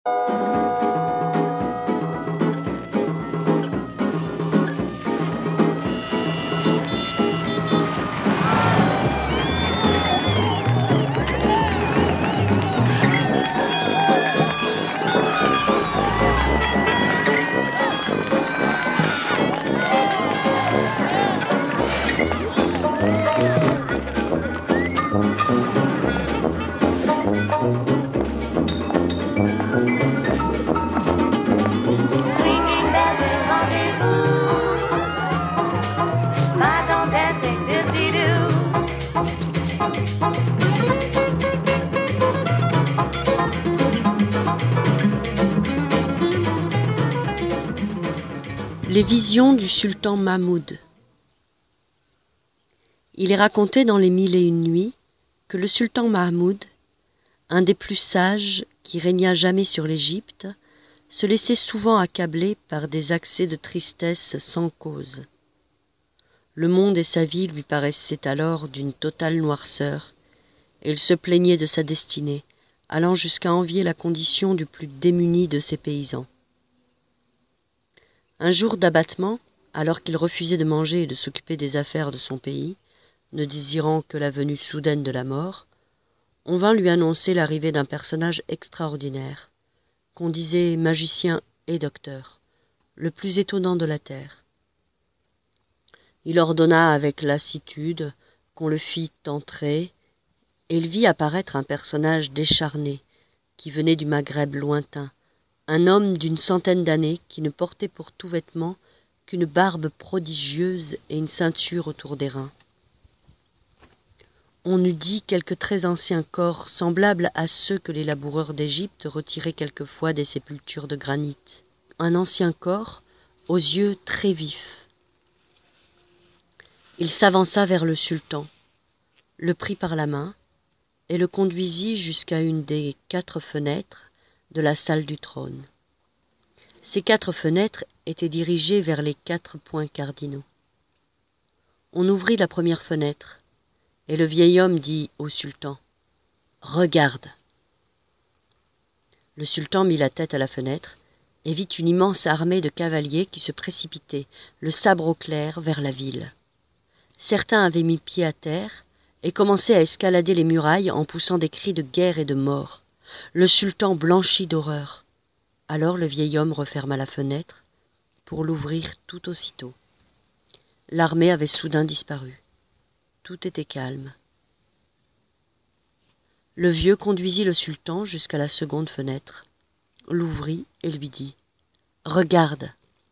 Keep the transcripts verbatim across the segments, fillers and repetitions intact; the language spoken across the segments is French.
Les visions du sultan Mahmoud. Il est raconté dans les Mille et une nuits que le sultan Mahmoud, un des plus sages qui régna jamais sur l'Égypte, se laissait souvent accabler par des accès de tristesse sans cause. Le monde et sa vie lui paraissaient alors d'une totale noirceur, et il se plaignait de sa destinée, allant jusqu'à envier la condition du plus démuni de ses paysans. Un jour d'abattement, alors qu'il refusait de manger et de s'occuper des affaires de son pays, ne désirant que la venue soudaine de la mort, on vint lui annoncer l'arrivée d'un personnage extraordinaire, qu'on disait magicien et docteur, le plus étonnant de la terre. Il ordonna avec lassitude qu'on le fît entrer, et il vit apparaître un personnage décharné, qui venait du Maghreb lointain, un homme d'une centaine d'années qui ne portait pour tout vêtement qu'une barbe prodigieuse et une ceinture autour des reins. On eût dit quelques très anciens corps semblables à ceux que les laboureurs d'Égypte retiraient quelquefois des sépultures de granit. Un ancien corps aux yeux très vifs. Il s'avança vers le sultan, le prit par la main et le conduisit jusqu'à une des quatre fenêtres de la salle du trône. Ces quatre fenêtres étaient dirigées vers les quatre points cardinaux. On ouvrit la première fenêtre, et le vieil homme dit au sultan « Regarde !» Le sultan mit la tête à la fenêtre et vit une immense armée de cavaliers qui se précipitaient, le sabre au clair, vers la ville. Certains avaient mis pied à terre et commençaient à escalader les murailles en poussant des cris de guerre et de mort. Le sultan blanchit d'horreur. Alors le vieil homme referma la fenêtre pour l'ouvrir tout aussitôt. L'armée avait soudain disparu. Tout était calme. Le vieux conduisit le sultan jusqu'à la seconde fenêtre, l'ouvrit et lui dit « Regarde !»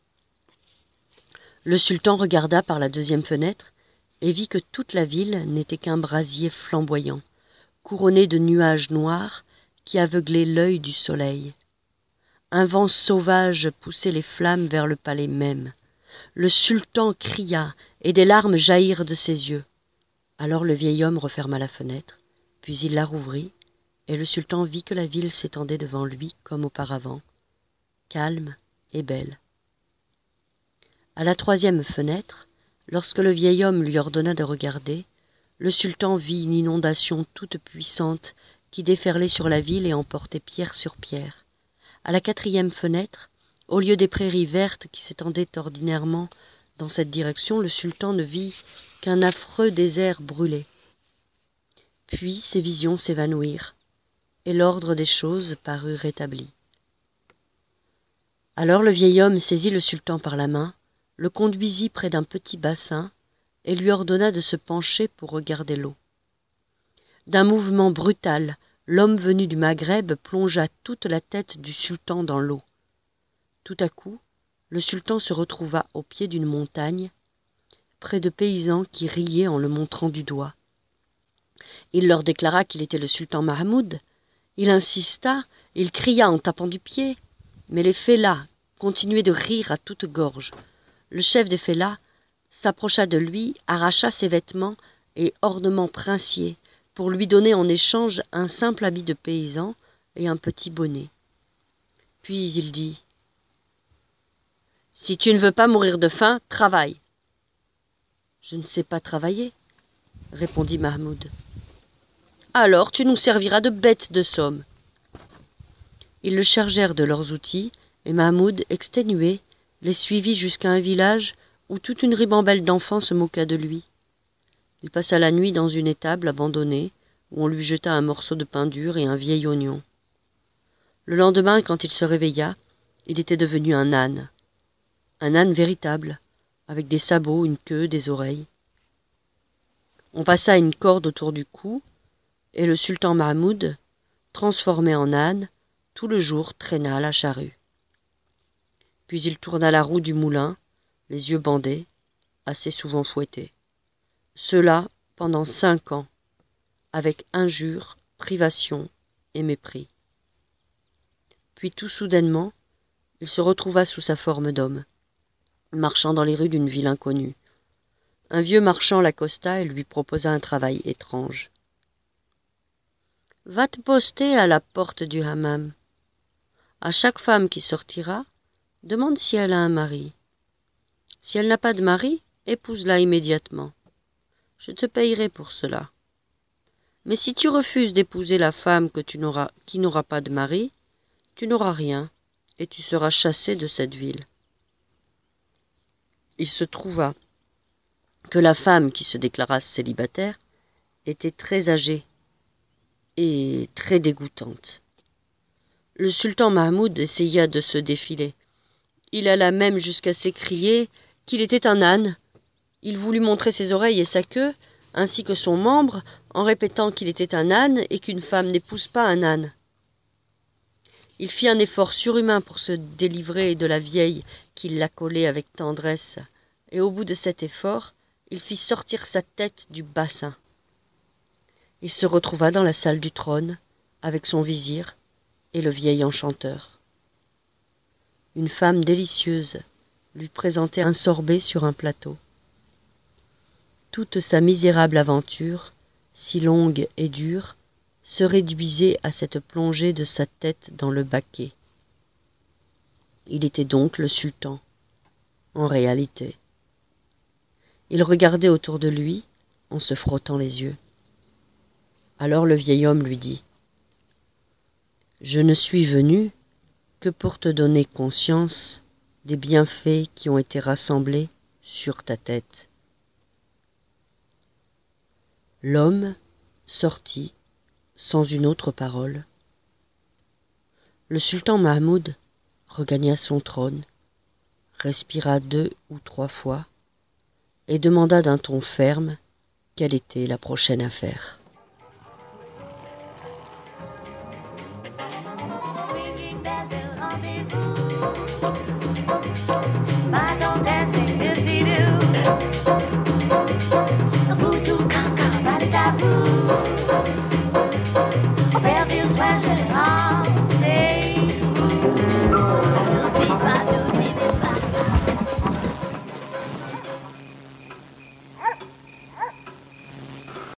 Le sultan regarda par la deuxième fenêtre et vit que toute la ville n'était qu'un brasier flamboyant, couronné de nuages noirs qui aveuglait l'œil du soleil. Un vent sauvage poussait les flammes vers le palais même. Le sultan cria, et des larmes jaillirent de ses yeux. Alors le vieil homme referma la fenêtre, puis il la rouvrit, et le sultan vit que la ville s'étendait devant lui comme auparavant, calme et belle. À la troisième fenêtre, lorsque le vieil homme lui ordonna de regarder, le sultan vit une inondation toute puissante qui déferlait sur la ville et emportait pierre sur pierre. À la quatrième fenêtre, au lieu des prairies vertes qui s'étendaient ordinairement dans cette direction, le sultan ne vit qu'un affreux désert brûlé. Puis ses visions s'évanouirent, et l'ordre des choses parut rétabli. Alors le vieil homme saisit le sultan par la main, le conduisit près d'un petit bassin et lui ordonna de se pencher pour regarder l'eau. D'un mouvement brutal, l'homme venu du Maghreb plongea toute la tête du sultan dans l'eau. Tout à coup, le sultan se retrouva au pied d'une montagne, près de paysans qui riaient en le montrant du doigt. Il leur déclara qu'il était le sultan Mahmoud. Il insista, il cria en tapant du pied, mais les fellahs continuaient de rire à toute gorge. Le chef des fellahs s'approcha de lui, arracha ses vêtements et ornements princiers, pour lui donner en échange un simple habit de paysan et un petit bonnet. Puis il dit « Si tu ne veux pas mourir de faim, travaille. »« Je ne sais pas travailler, » répondit Mahmoud. « Alors tu nous serviras de bête de somme. » Ils le chargèrent de leurs outils, et Mahmoud, exténué, les suivit jusqu'à un village où toute une ribambelle d'enfants se moqua de lui. Il passa la nuit dans une étable abandonnée, où on lui jeta un morceau de pain dur et un vieil oignon. Le lendemain, quand il se réveilla, il était devenu un âne. Un âne véritable, avec des sabots, une queue, des oreilles. On passa une corde autour du cou, et le sultan Mahmoud, transformé en âne, tout le jour traîna la charrue. Puis il tourna la roue du moulin, les yeux bandés, assez souvent fouetté. Cela pendant cinq ans, avec injures, privations et mépris. Puis tout soudainement, il se retrouva sous sa forme d'homme, marchant dans les rues d'une ville inconnue. Un vieux marchand l'accosta et lui proposa un travail étrange. « Va te poster à la porte du hammam. À chaque femme qui sortira, demande si elle a un mari. Si elle n'a pas de mari, épouse-la immédiatement. Je te payerai pour cela. Mais si tu refuses d'épouser la femme que tu n'auras, qui n'aura pas de mari, tu n'auras rien, et tu seras chassé de cette ville. » Il se trouva que la femme qui se déclara célibataire était très âgée et très dégoûtante. Le sultan Mahmoud essaya de se défiler. Il alla même jusqu'à s'écrier qu'il était un âne. Il voulut montrer ses oreilles et sa queue, ainsi que son membre, en répétant qu'il était un âne et qu'une femme n'épouse pas un âne. Il fit un effort surhumain pour se délivrer de la vieille qui l'accolait avec tendresse, et au bout de cet effort, il fit sortir sa tête du bassin. Il se retrouva dans la salle du trône, avec son vizir et le vieil enchanteur. Une femme délicieuse lui présentait un sorbet sur un plateau. Toute sa misérable aventure, si longue et dure, se réduisait à cette plongée de sa tête dans le baquet. Il était donc le sultan, en réalité. Il regardait autour de lui en se frottant les yeux. Alors le vieil homme lui dit « Je ne suis venu que pour te donner conscience des bienfaits qui ont été rassemblés sur ta tête. » L'homme sortit sans une autre parole. Le sultan Mahmoud regagna son trône, respira deux ou trois fois et demanda d'un ton ferme quelle était la prochaine affaire. Belleville's flashing on.